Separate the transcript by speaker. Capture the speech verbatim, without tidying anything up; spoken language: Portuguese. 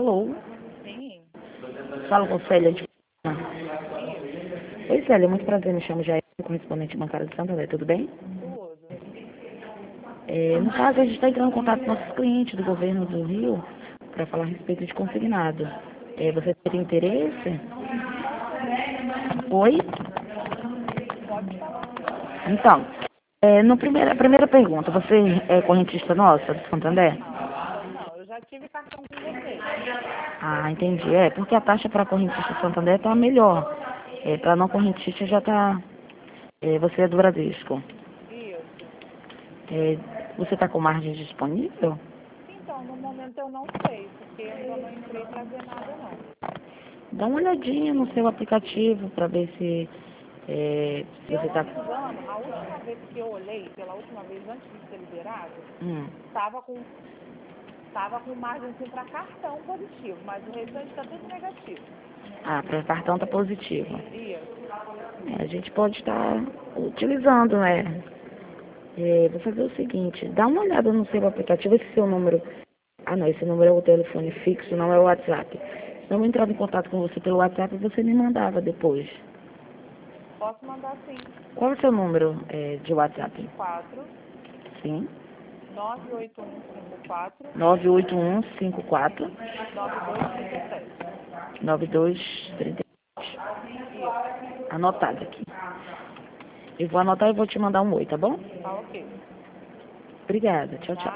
Speaker 1: Alô?
Speaker 2: Sim.
Speaker 1: Falo com Célia de... Oi, Célia, muito prazer, me chamo Jair, correspondente bancário de Santander, tudo bem?
Speaker 2: Tudo.
Speaker 1: É, no caso, a gente está entrando em contato com nossos clientes do governo do Rio para falar a respeito de consignado. É, você teria interesse? Oi?
Speaker 2: Pode falar.
Speaker 1: Então, é, no primeira, a primeira pergunta, você é correntista nossa, do Santander?
Speaker 2: Sou não, eu já tive cartão com vocês.
Speaker 1: Ah, entendi. É, porque a taxa para correntista do Santander está melhor. É, para não correntista já está... É, você é do Bradesco.
Speaker 2: Isso.
Speaker 1: É, você está com margem disponível?
Speaker 2: Então, no momento eu não sei, porque eu ainda não entrei para ver nada não.
Speaker 1: Dá uma olhadinha no seu aplicativo para ver se, é,
Speaker 2: Se
Speaker 1: se
Speaker 2: eu
Speaker 1: você
Speaker 2: não
Speaker 1: está...
Speaker 2: me engano, a última vez que eu olhei, pela última vez antes de ser liberado,
Speaker 1: Hum.
Speaker 2: estava com, tava com margem assim, para cartão positivo, mas o restante está tudo negativo.
Speaker 1: Ah, para cartão está positivo.
Speaker 2: Isso.
Speaker 1: É, a gente pode estar utilizando, né? É, vou fazer o seguinte, dá uma olhada no seu aplicativo, esse seu número... Ah, não, esse número é o telefone fixo, não é o WhatsApp. Se eu entrava em contato com você pelo WhatsApp, você me mandava depois.
Speaker 2: Posso mandar sim.
Speaker 1: Qual é o seu número é, de WhatsApp?
Speaker 2: vinte e quatro,
Speaker 1: Sim.
Speaker 2: nove oito um cinco quatro,
Speaker 1: nove oito um cinco quatro
Speaker 2: nove dois três sete.
Speaker 1: nove dois três sete.
Speaker 2: Isso.
Speaker 1: Anotado aqui. Eu vou anotar e vou te mandar um oi, tá bom?
Speaker 2: Tá ok.
Speaker 1: Obrigada. Tchau, tchau.
Speaker 2: Nada.